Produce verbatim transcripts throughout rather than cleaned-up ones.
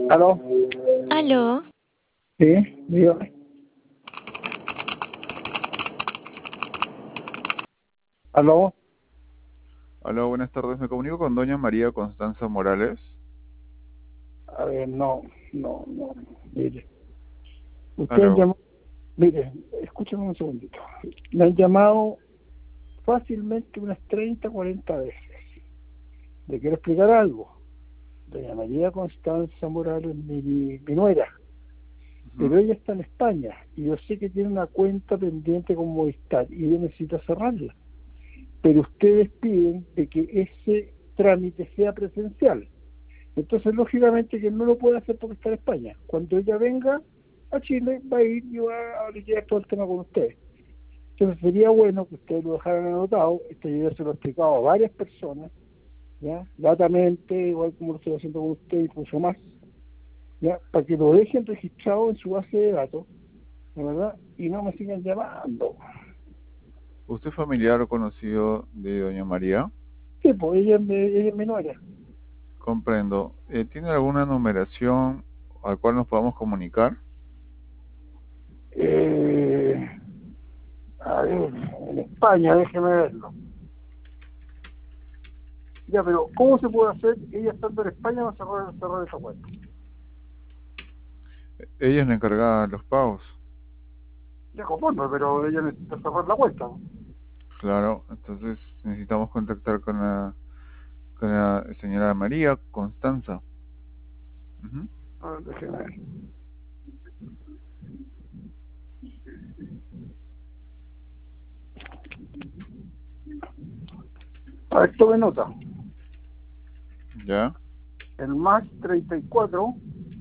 ¿Aló? Aló, Sí, dígame. ¿Aló? Hola, buenas tardes. Me comunico con doña María Constanza Morales. A ver, no, no, no. Mire, ustedes Aló. llamó, mire, escúchame un segundito. Me han llamado fácilmente unas treinta, cuarenta veces. Le quiero explicar algo. Doña María Constanza Morales, mi, mi nuera, Ujú. pero ella está en España y yo sé que tiene una cuenta pendiente con Movistar y ella necesita cerrarla. Pero ustedes piden de que ese trámite sea presencial. Entonces, lógicamente que no lo puede hacer porque está en España. Cuando ella venga a Chile, va a ir y va a lidiar todo el tema con ustedes. Entonces, sería bueno que ustedes lo dejaran anotado. Esto yo ya se lo he explicado a varias personas, ¿ya? Latamente, igual como lo estoy haciendo con usted, incluso más, ¿ya? Para que lo dejen registrado en su base de datos, ¿de verdad? Y no me sigan llamando. ¿Usted es familiar o conocido de doña María? Sí, pues ella, es mi- ella es mi nuera. Comprendo. Eh, ¿tiene alguna numeración al cual nos podamos comunicar? Eh, a ver, en España, déjeme verlo. Ya, pero ¿cómo se puede hacer? Ella estando en España va a cerrar, cerrar esa cuenta. Eh, Ella es la encargada de los pagos. Ya, conforme, pero ella necesita cerrar la cuenta, ¿no? Claro, entonces necesitamos contactar con la, con la señora María Constanza. Ujú. A ver, déjeme ver. A ver, tome nota. ¿Ya? El más treinta y cuatro,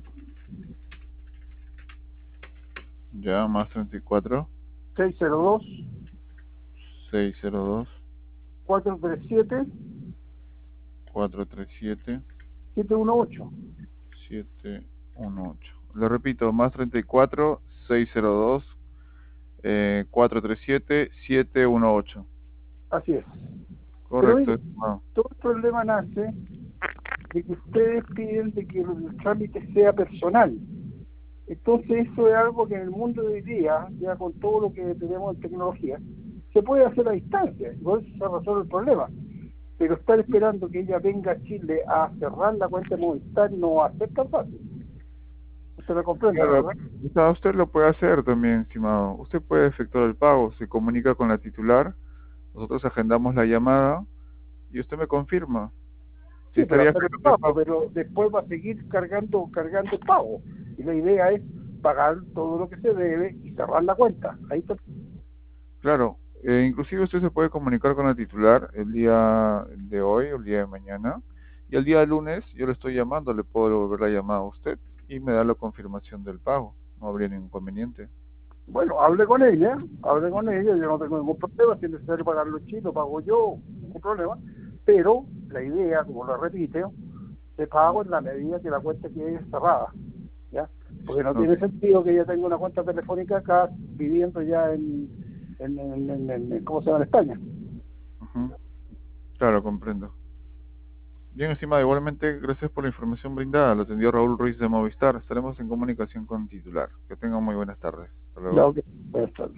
¿Ya? Más treinta y cuatro, seiscientos dos, seiscientos dos, cuatrocientos treinta y siete, cuatrocientos treinta y siete, setecientos dieciocho. siete uno ocho. Lo repito, más treinta y cuatro, seiscientos dos, eh, cuatrocientos treinta y siete, siete uno ocho. Así es. Pero Correcto, mire, estimado. todo el problema nace de que ustedes piden de que el trámite sea personal. Entonces eso es algo que en el mundo de hoy día, ya con todo lo que tenemos en tecnología, se puede hacer a distancia, y por eso se resuelve el problema. Pero estar esperando que ella venga a Chile a cerrar la cuenta de Movistar no va a ser tan fácil. Usted me comprende, ¿no? Claro, ¿Verdad? o sea, usted lo puede hacer también, estimado. Usted puede efectuar el pago, se comunica con la titular, nosotros agendamos la llamada y usted me confirma si Sí, pero estaría hacer el efectuando el pago, pago. pero después va a seguir cargando, cargando el pago. Y la idea es pagar todo lo que se debe y cerrar la cuenta. Ahí está. Claro, eh, inclusive usted se puede comunicar con la titular el día de hoy o el día de mañana y el día lunes yo le estoy llamando, le puedo devolver la llamada a usted y me da la confirmación del pago. No habría ningún inconveniente. Bueno, hable con ella, hable con ella, yo no tengo ningún problema, si es necesario pagar los chinos, pago yo, ningún problema, pero la idea, como lo repito, se pago en la medida que la cuenta quede cerrada, ¿ya? Porque no Ok. tiene sentido que ella tenga una cuenta telefónica acá, viviendo ya en, en, en, en, en- en- ¿cómo se llama?, en España. Ujú. Claro, comprendo. Bien, estimado, igualmente, gracias por la información brindada. Lo atendió Raúl Ruiz de Movistar. Estaremos en comunicación con titular. Que tengan muy buenas tardes. Hasta Ya, luego. ok, buenas tardes.